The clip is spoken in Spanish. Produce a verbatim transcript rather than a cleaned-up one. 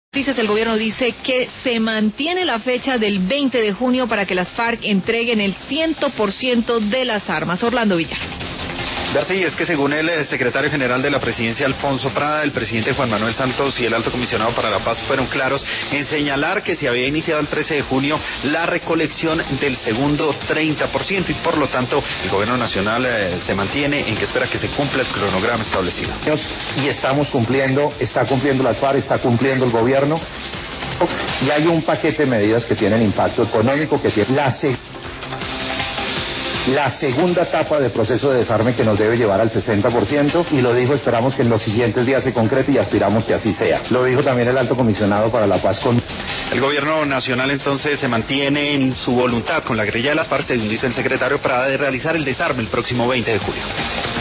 Noticias, el gobierno dice que se mantiene la fecha del veinte de junio para que las FARC entreguen el cien por ciento de las armas. Orlando Villar. Darcy, es que según el secretario general de la presidencia, Alfonso Prada, el presidente Juan Manuel Santos y el alto comisionado para la paz fueron claros en señalar que se había iniciado el trece de junio la recolección del segundo treinta por ciento y por lo tanto el gobierno nacional eh, se mantiene en que espera que se cumpla el cronograma establecido. Y estamos cumpliendo, está cumpliendo la FARC, está cumpliendo el gobierno y hay un paquete de medidas que tienen impacto económico, que tiene la se La segunda etapa del proceso de desarme que nos debe llevar al sesenta por ciento, y lo dijo, esperamos que en los siguientes días se concrete y aspiramos que así sea. Lo dijo también el alto comisionado para la paz con... El gobierno nacional entonces se mantiene en su voluntad con la guerrilla de las FARC, según dice el secretario Prada, de realizar el desarme el próximo veinte de julio.